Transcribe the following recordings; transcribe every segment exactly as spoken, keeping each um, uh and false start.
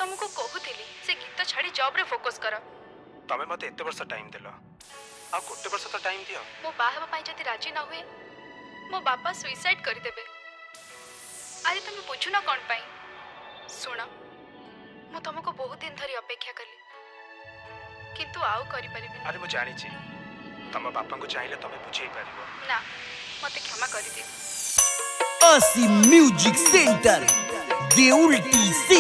तुमको कहूली से गीत छाड़ी जॉब रे फोकस कर। तमे मते एते वर्ष टाइम देलो आ गोटे वर्ष तो टाइम दियो। मो बाहबा पाई जति राजी न हुए मो बापा सुइसाइड कर देबे। आज तुम बुझु न कोन पाई। सुन मु तुमको बहुत दिन धरी अपेक्षा कली किंतु आउ करि परिबे। अरे मु जानि छी तम बापा को चाहिले तमे बुझेई परिबो ना मते क्षमा करि दे। Asi Music Center Deulti से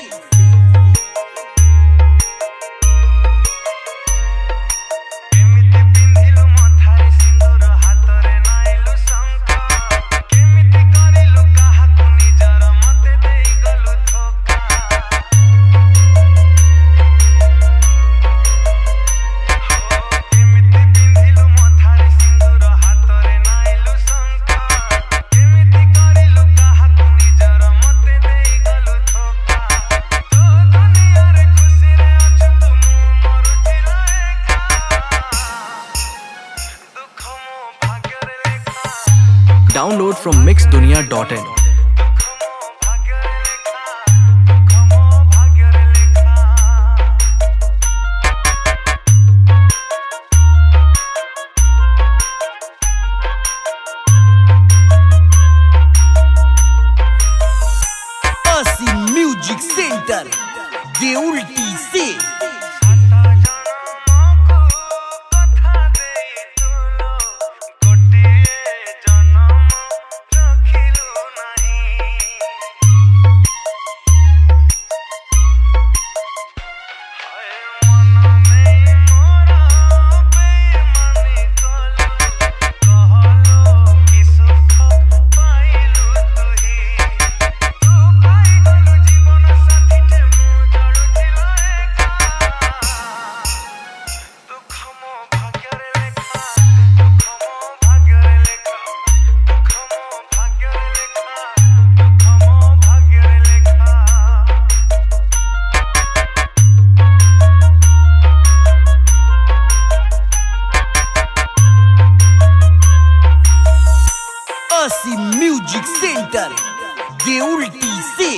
Download from mix dunia dot in. Asi Music Center Deulti से Asi Music Center Deulti से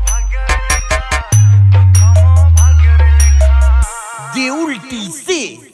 Deulti से